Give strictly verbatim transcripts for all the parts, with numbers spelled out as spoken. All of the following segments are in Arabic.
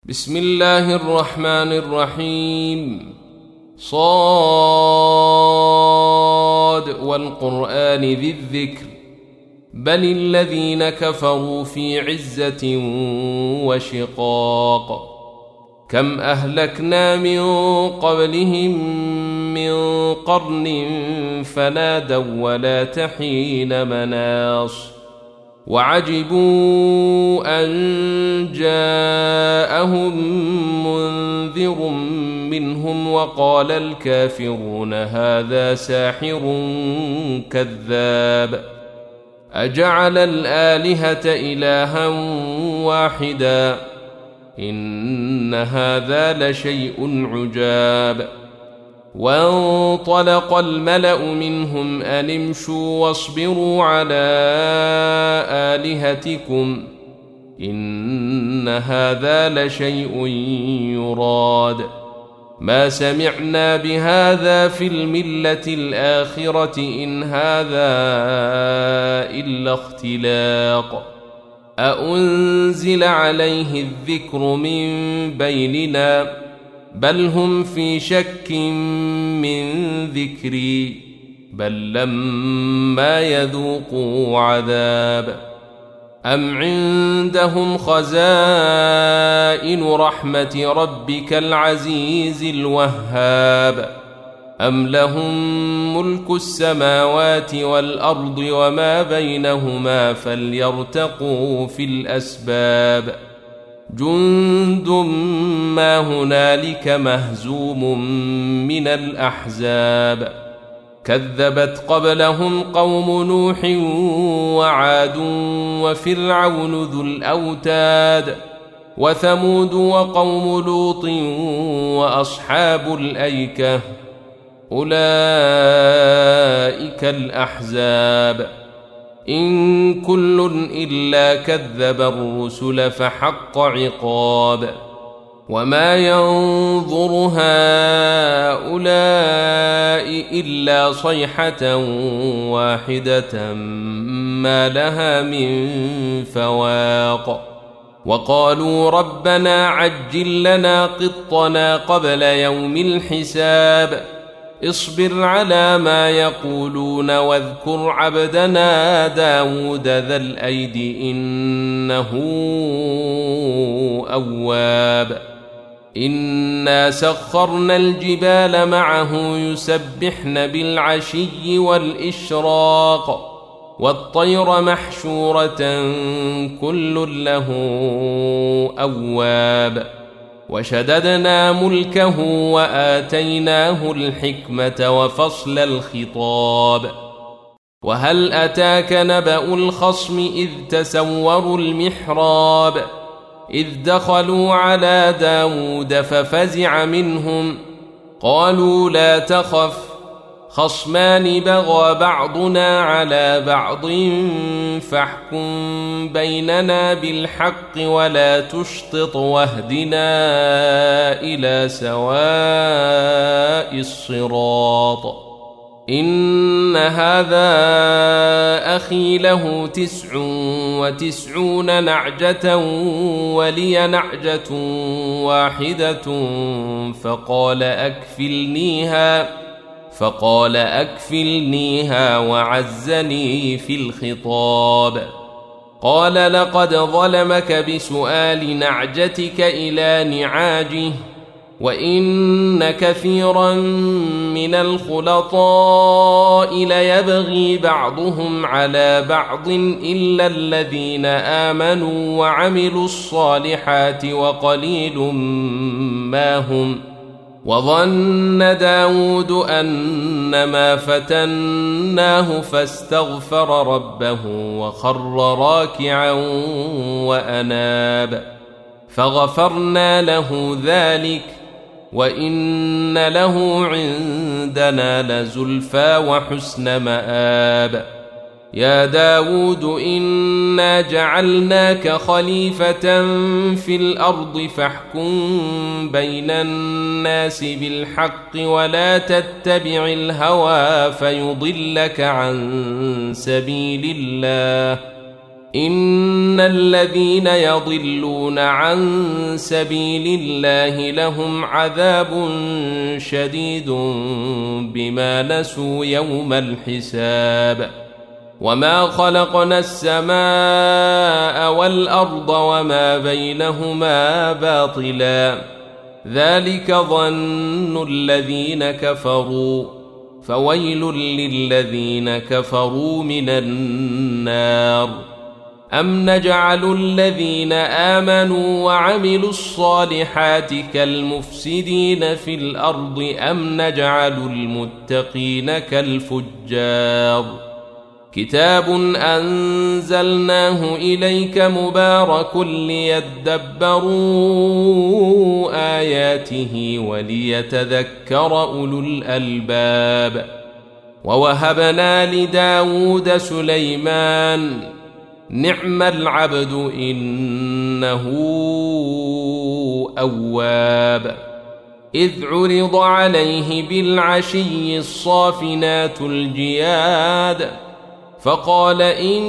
بسم الله الرحمن الرحيم. صاد والقرآن ذي الذكر بل الذين كفروا في عزة وشقاق. كم أهلكنا من قبلهم من قرن فنادوا ولا تحين مناص وعجبوا أن جاءهم منذر منهم وقال الكافرون هذا ساحر كذاب أجعل الآلهة إلها واحدا إن هذا لشيء عجاب. وانطلق الملأ منهم أن امشوا واصبروا على آلهتكم إن هذا لشيء يراد ما سمعنا بهذا في الملة الآخرة إن هذا إلا اختلاق أأنزل عليه الذكر من بيننا بل هم في شك من ذكري بل لما يذوقوا عذاب أم عندهم خزائن رحمة ربك العزيز الوهاب أم لهم ملك السماوات والأرض وما بينهما فليرتقوا في الأسباب جند ما هنالك مهزوم من الأحزاب كذبت قبلهم قوم نوح وعاد وفرعون ذو الأوتاد وثمود وقوم لوط وأصحاب الأيكة أولئك الأحزاب إن كل إلا كذب الرسل فحق عقاب وما ينظر هؤلاء إلا صيحة واحدة ما لها من فواق وقالوا ربنا عجل لنا قطنا قبل يوم الحساب اصبر على ما يقولون واذكر عبدنا داود ذا الأيد إنه أواب إنا سخرنا الجبال معه يسبحن بالعشي والإشراق والطير محشورة كل له أواب وشددنا ملكه وآتيناه الحكمة وفصل الخطاب وهل أتاك نبأ الخصم إذ تسوروا المحراب إذ دخلوا على داود ففزع منهم قالوا لا تخف خصمان بغى بعضنا على بعض فاحكم بيننا بالحق ولا تشطط واهدنا إلى سواء الصراط إن هذا أخي له تسع وتسعون نعجة ولي نعجة واحدة فقال أكفلنيها فقال أكفلنيها وعزني في الخطاب قال لقد ظلمك بسؤال نعجتك إلى نعاجه وإن كثيرا من الخلطاء ليبغي بعضهم على بعض إلا الذين آمنوا وعملوا الصالحات وقليل ما هم وظن داود أنما فتناه فاستغفر ربه وخر راكعا وأناب فغفرنا له ذلك وإن له عندنا لزلفى وحسن مآب يا داود إنا جعلناك خليفة في الأرض فاحكم بين الناس بالحق ولا تتبع الهوى فيضلك عن سبيل الله إن الذين يضلون عن سبيل الله لهم عذاب شديد بما نسوا يوم الحساب وما خلقنا السماء والأرض وما بينهما باطلا ذلك ظن الذين كفروا فويل للذين كفروا من النار أم نجعل الذين آمنوا وعملوا الصالحات كالمفسدين في الأرض أم نجعل المتقين كالفجار كتاب أنزلناه إليك مبارك ليدبروا آياته وليتذكر أولو الألباب ووهبنا لداود سليمان نعم العبد إنه أواب إذ عرض عليه بالعشي الصافنات الجياد فقال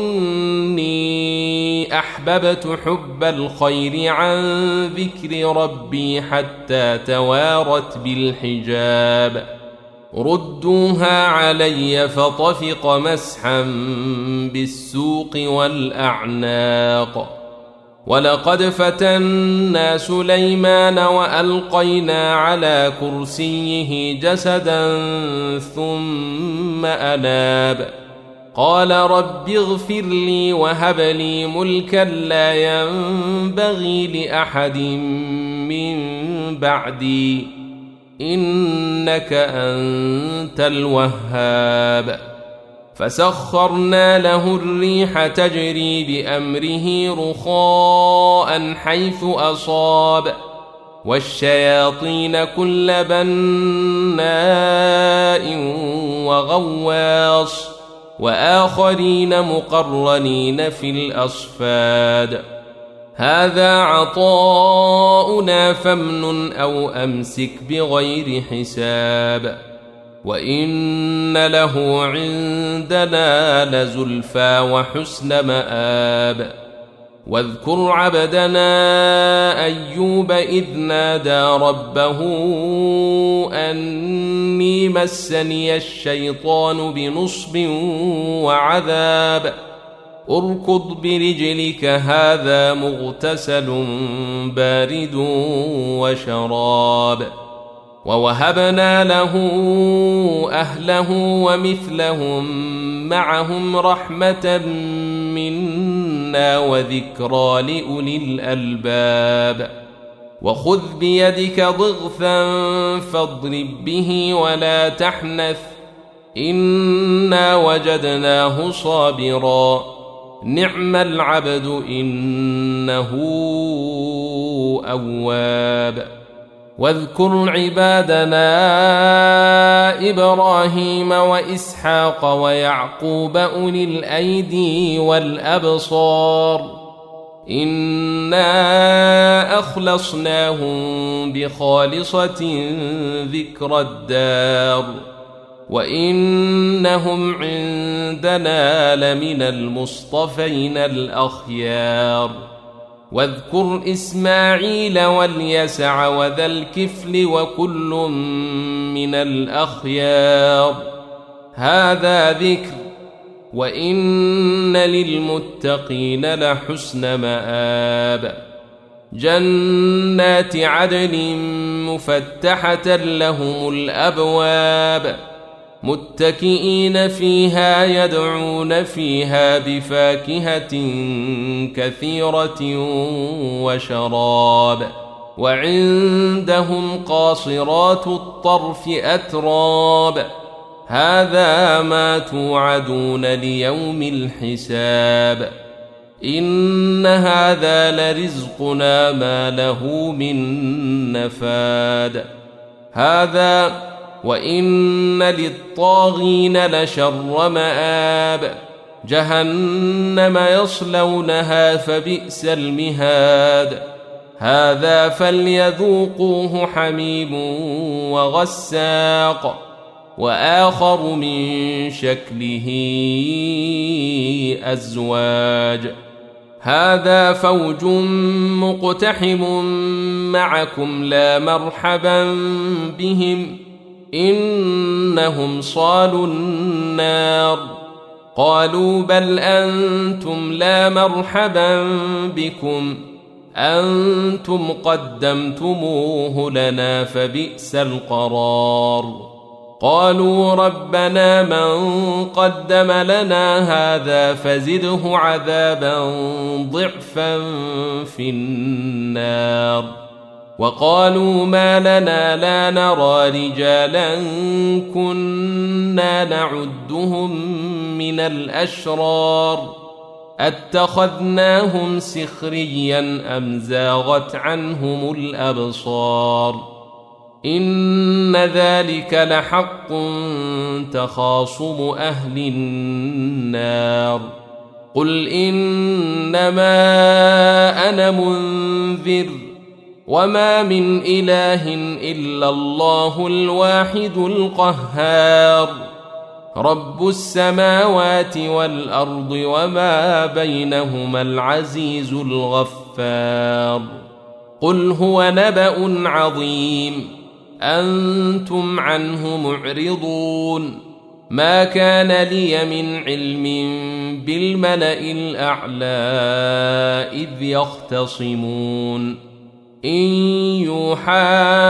إني أحببت حب الخير عن ذكر ربي حتى توارت بالحجاب ردوها علي فطفق مسحا بالسوق والأعناق ولقد فتنا سليمان وألقينا على كرسيه جسدا ثم أناب قال رب اغفر لي وهب لي ملكا لا ينبغي لأحد من بعدي إنك أنت الوهاب فسخرنا له الريح تجري بأمره رخاء حيث أصاب والشياطين كل بناء وغواص وآخرين مقرنين في الأصفاد هذا عطاؤنا فامنن أو أمسك بغير حساب وإن له عندنا لزلفى وحسن مآب واذكر عبدنا أيوب إذ نادى ربه أني مسني الشيطان بنصب وعذاب اركض برجلك هذا مغتسل بارد وشراب ووهبنا له أهله ومثلهم معهم رحمة منا وذكرى لأولي الألباب وخذ بيدك ضغثا فاضرب به ولا تحنث إنا وجدناه صابرا نعم العبد إنه أواب واذكر عبادنا إبراهيم وإسحاق ويعقوب أولي الأيدي والأبصار إنا أخلصناهم بخالصة ذكر الدار وإنهم عندنا لمن المصطفين الأخيار واذكر إسماعيل واليسع وذا الكفل وكل من الأخيار هذا ذكر وإن للمتقين لحسن مآب جنات عدن مفتحة لهم الأبواب متكئين فيها يدعون فيها بفاكهة كثيرة وشراب وعندهم قاصرات الطرف أتراب هذا ما توعدون ليوم الحساب إن هذا لرزقنا ما له من نفاد هذا وإن للطاغين لشر مآب جهنم يصلونها فبئس المهاد هذا فليذوقوه حميم وغساق وآخر من شكله أزواج هذا فوج مقتحم معكم لا مرحبا بهم إنهم صالوا النار. قالوا بل أنتم لا مرحبا بكم أنتم قدمتموه لنا فبئس القرار. قالوا ربنا من قدم لنا هذا فزده عذابا ضعفا في النار. وقالوا ما لنا لا نرى رجالا كنا نعدهم من الأشرار أتخذناهم سخريا أم زاغت عنهم الأبصار إن ذلك لحق تخاصم أهل النار. قل إنما أنا منذر وما من إله إلا الله الواحد القهار رب السماوات والأرض وما بينهما العزيز الغفار. قل هو نبأ عظيم أنتم عنه معرضون. ما كان لي من علم بالملأ الأعلى إذ يختصمون إن يوحى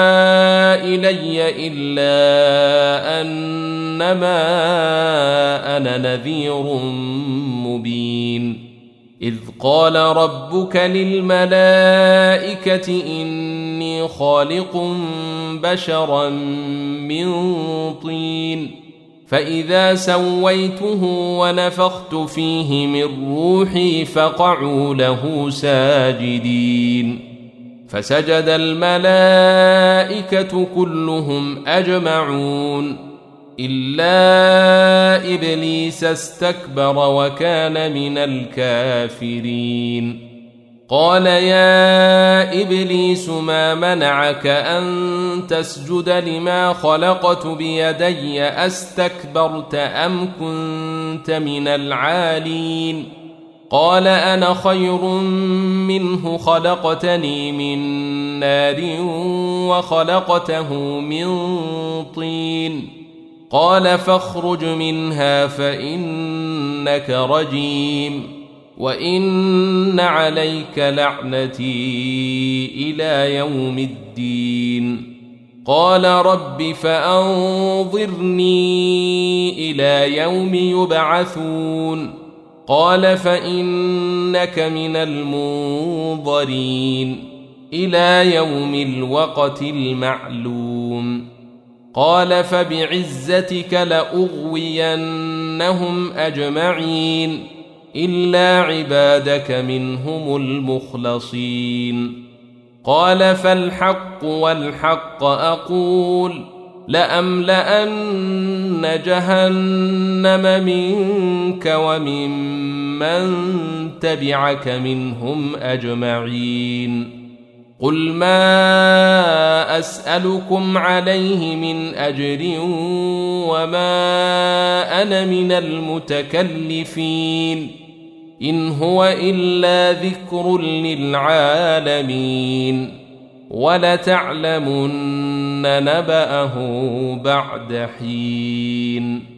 إلي إلا أنما أنا نذير مبين. إذ قال ربك للملائكة إني خالق بشرا من طين فإذا سويته ونفخت فيه من روحي فقعوا له ساجدين. فسجد الملائكة كلهم أجمعون إلا إبليس استكبر وكان من الكافرين. قال يا إبليس ما منعك أن تسجد لما خلقت بيدي أستكبرت أم كنت من العالين؟ قال أنا خير منه خلقتني من نار وخلقته من طين. قال فاخرج منها فإنك رجيم وإن عليك لعنتي إلى يوم الدين. قال رب فأنظرني إلى يوم يبعثون. قال فإنك من المنظرين إلى يوم الوقت المعلوم. قال فبعزتك لأغوينهم أجمعين إلا عبادك منهم المخلصين. قال فالحق والحق أقول لأملأن جهنم منك وممن تبعك منهم أجمعين. قل ما أسألكم عليه من أجر وما أنا من المتكلفين إن هو إلا ذكر للعالمين ولتعلمن نبأه بعد حين.